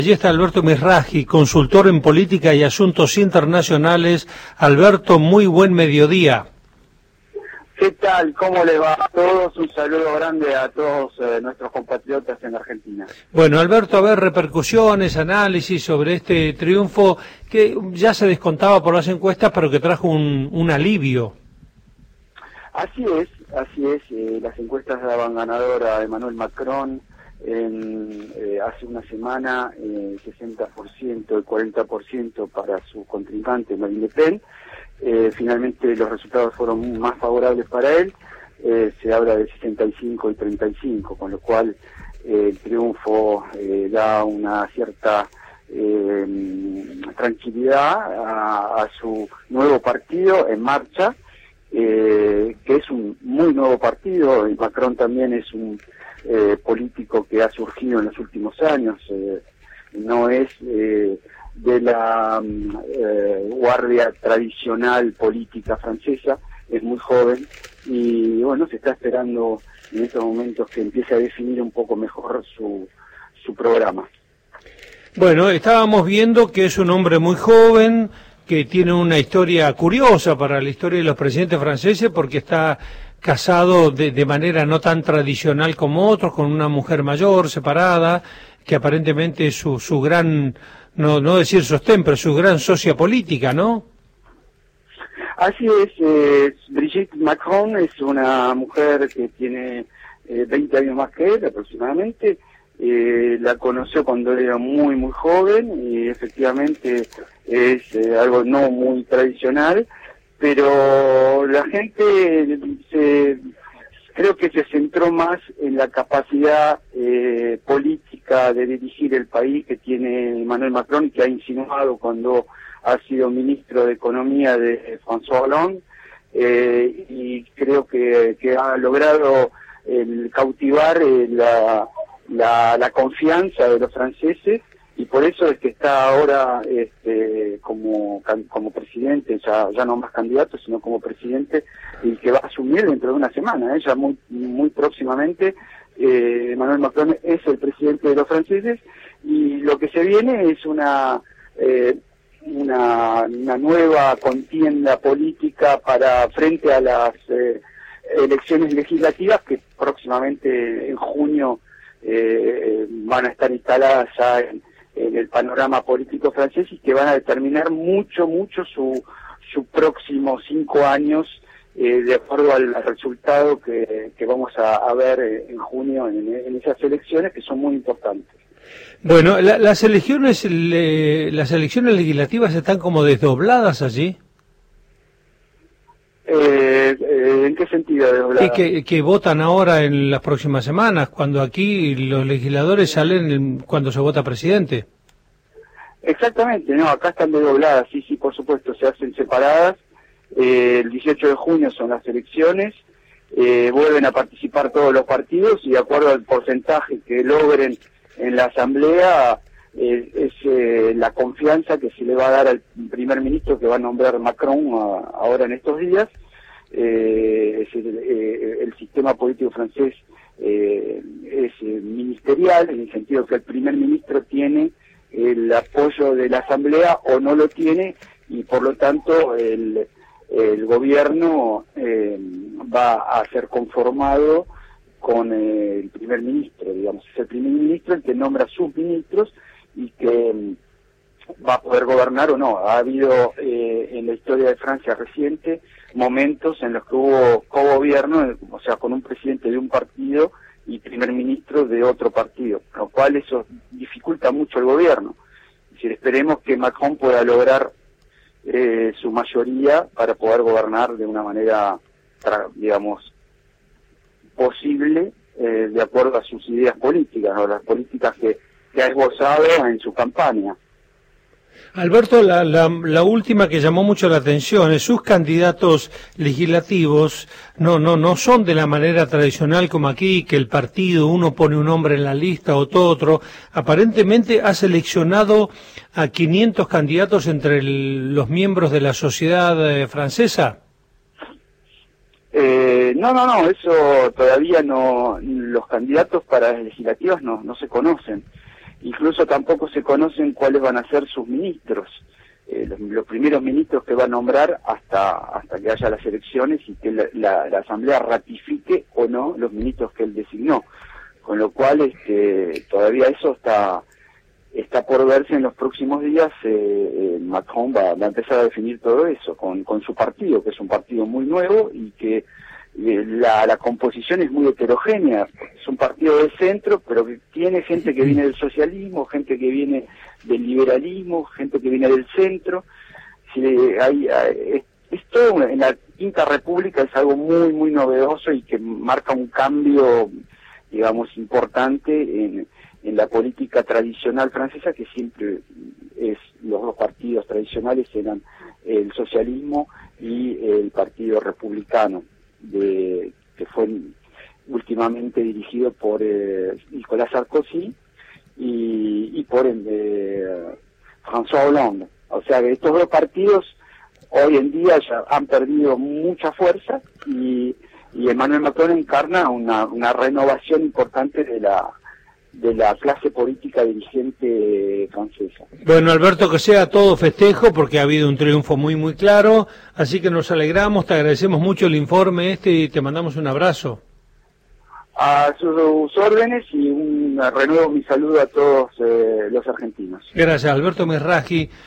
Allí está Alberto Misragi, consultor en política y asuntos internacionales. Alberto, muy buen mediodía. ¿Qué tal? ¿Cómo les va a todos? Un saludo grande a todos nuestros compatriotas en Argentina. Bueno, Alberto, a ver, repercusiones, análisis sobre este triunfo que ya se descontaba por las encuestas, pero que trajo un alivio. Así es. Las encuestas daban ganador a Emmanuel Macron hace una semana, 60% y 40% para su contrincante Marine Le Pen. Finalmente los resultados fueron más favorables para él, se habla de 65 y 35, con lo cual el triunfo da una cierta tranquilidad a su nuevo partido en marcha, que es un muy nuevo partido. Y Macron también es un político que ha surgido en los últimos años, no es de la guardia tradicional política francesa, es muy joven y bueno, se está esperando en estos momentos que empiece a definir un poco mejor su programa. Bueno, estábamos viendo que es un hombre muy joven, que tiene una historia curiosa para la historia de los presidentes franceses, porque está casado de manera no tan tradicional como otros, con una mujer mayor, separada, que aparentemente es su gran, no decir sostén, pero su gran socia política, ¿no? Así es, Brigitte Macron es una mujer que tiene 20 años más que él aproximadamente. La conoció cuando era muy joven y efectivamente es algo no muy tradicional, pero la gente creo que se centró más en la capacidad política de dirigir el país que tiene Emmanuel Macron, y que ha insinuado cuando ha sido ministro de Economía de François Hollande, y creo que ha logrado cautivar la confianza de los franceses, y por eso es que está ahora como presidente, ya no más candidato, sino como presidente, y que va a asumir dentro de una semana, ya muy próximamente. Emmanuel Macron es el presidente de los franceses, y lo que se viene es una nueva contienda política frente a las elecciones legislativas que próximamente en junio van a estar instaladas ya en el panorama político francés, y que van a determinar mucho su próximos 5 años, de acuerdo al resultado que vamos a ver en junio en esas elecciones, que son muy importantes. Bueno, las elecciones legislativas están como desdobladas allí. ¿En qué sentido desdobladas? Y que votan ahora en las próximas semanas, cuando aquí los legisladores salen cuando se vota presidente. Exactamente, no, acá están desdobladas, sí, por supuesto, se hacen separadas. El 18 de junio son las elecciones, vuelven a participar todos los partidos, y de acuerdo al porcentaje que logren en la asamblea, es la confianza que se le va a dar al primer ministro que va a nombrar Macron ahora en estos días. El sistema político francés es ministerial, en el sentido que el primer ministro tiene el apoyo de la asamblea o no lo tiene, y por lo tanto el gobierno va a ser conformado con el primer ministro, digamos. Es el primer ministro el que nombra sus ministros y que va a poder gobernar o no. Ha habido en la historia de Francia reciente momentos en los que hubo cogobierno, o sea, con un presidente de un partido y primer ministro de otro partido, lo cual eso dificulta mucho el gobierno. Es decir, esperemos que Macron pueda lograr su mayoría para poder gobernar de una manera, digamos, posible, de acuerdo a sus ideas políticas, ¿no? Las políticas que ha esbozado en su campaña. Alberto, la última que llamó mucho la atención es sus candidatos legislativos no son de la manera tradicional como aquí, que el partido, uno pone un nombre en la lista, otro. Aparentemente ha seleccionado a 500 candidatos entre los miembros de la sociedad francesa. No, eso todavía no, los candidatos para las legislativas no se conocen. incluso tampoco se conocen cuáles van a ser sus ministros, los primeros ministros que va a nombrar hasta que haya las elecciones y que la Asamblea ratifique o no los ministros que él designó, con lo cual todavía eso está por verse en los próximos días. Macron va a empezar a definir todo eso con su partido, que es un partido muy nuevo y que la composición es muy heterogénea. Es un partido de centro, pero que tiene gente que viene del socialismo, gente que viene del liberalismo, gente que viene del centro. Es todo, en la Quinta República es algo muy, muy novedoso y que marca un cambio, digamos, importante en la política tradicional francesa, que siempre los dos partidos tradicionales eran el socialismo y el Partido Republicano, que fue últimamente dirigido por Nicolas Sarkozy y por François Hollande. O sea que estos dos partidos hoy en día ya han perdido mucha fuerza y Emmanuel Macron encarna una renovación importante de la clase política dirigente francesa. Bueno, Alberto, que sea todo festejo porque ha habido un triunfo muy muy claro, así que nos alegramos, te agradecemos mucho el informe y te mandamos un abrazo. A sus órdenes y renuevo mi saludo a todos los argentinos. Gracias, Alberto Merazgi.